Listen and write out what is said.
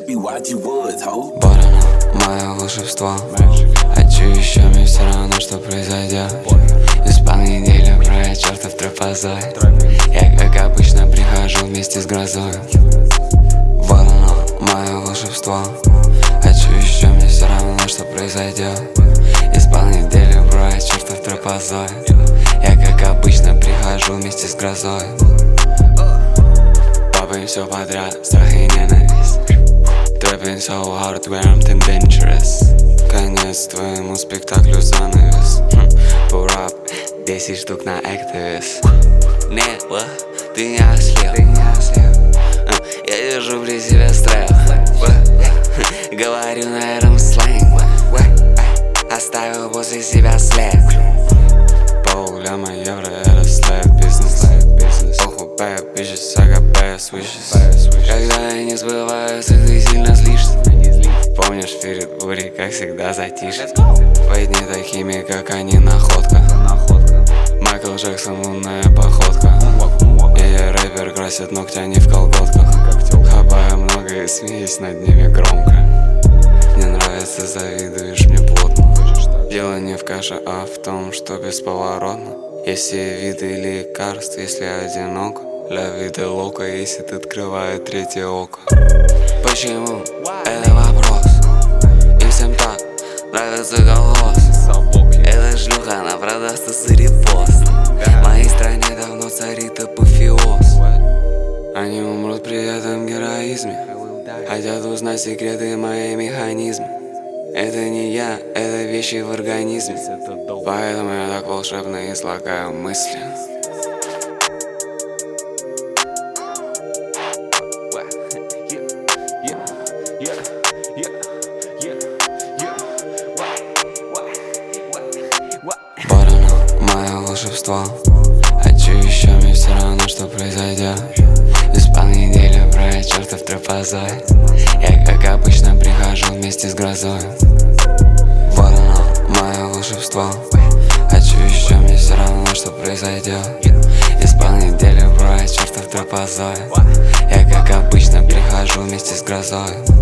Вот оно, мое волшебство. Хочу еще, мне все равно, что произойдет. Из понеделья про чертов тропозой. Я, как обычно, прихожу вместе с грозой. Вот оно, мое волшебство. Хочу еще, мне все равно, что произойдет. Из понеделья про чертов тропозой. Я, как обычно, прихожу вместе с грозой. Папаем все подряд, страх и ненависть. Trapping so hard where I'm too dangerous. Конец твоему спектаклю занавес. Пурап, 10 штук на Activist. Нет, ты не ослеп. Я держу при себе страх. Говорю на этом сленг. Оставил после себя след. Полляма евро, это слэп бизнес. Похуй bad bitches, I got bad switches. Когда я не сбываются, ты сильно злишься. Помнишь перед бурей, как всегда затишье. Твои дни такими, как они, находка. Майкл Джексон, лунная походка. Я рэпер, красит ногти, они в колготках. Хапаю много и смеюсь над ними громко. Мне нравится, завидуешь мне плотно. Дело не в каше, а в том, что бесповоротно. Есть все виды лекарств, если одиноко. Ля вида лока, если ты открывает третье око. Почему? Это вопрос. Им всем так нравится голос. Эта шлюха, она продастся за репост. В моей стране давно царит апофеоз. Они умрут при этом героизме. Хотят узнать секреты мои механизмы. Это не я, это вещи в организме. Поэтому я так волшебно излагаю мысли. Вот оно, мое волшебство. Хочу еще, мне все равно, что произойдет. Из понеделья про чертов тропозой. Я, как обычно, прихожу вместе с грозой. Вот оно, мое волшебство. Хочу еще, мне все равно, что произойдет. Из понеделья про чертов тропозой. Я, как обычно, прихожу вместе с грозой.